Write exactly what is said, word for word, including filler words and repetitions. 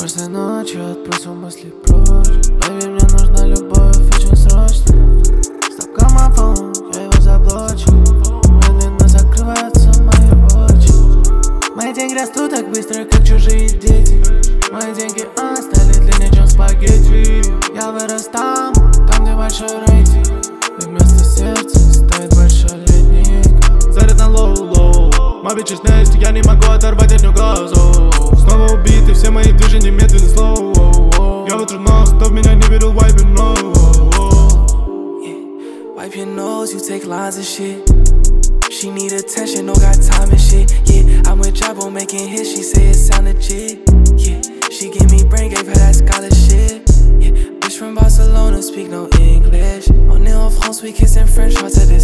Прошлой ночью отбросил мысли прочь. Baby, мне нужна любовь очень срочно. Стоп граммофон, я его заблочу. Медленно закрываются мои очи. Мои деньги растут так быстро, как чужие дети. Мои деньги а, стали длиннее, чем спагетти. Я вырос там, там где большой рейтинг. И вместо сердца стоит большой ледник. Заряд на лоу-лоу. My bitches nasty, я не могу оторвать от нее глазу. Снова убиты, все мои движения медленно slow. Я вытру нос, кто в меня не верил, wipe your nose. Yeah. Wipe your nose, you take lines and shit. She need attention, no got time and shit. Yeah, I'm with Jabo making hits, she say it sound legit. Yeah, she give me brain, gave her that scholarship. Yeah, bitch from Barcelona, speak no English. On est en France, we kiss in French, hard to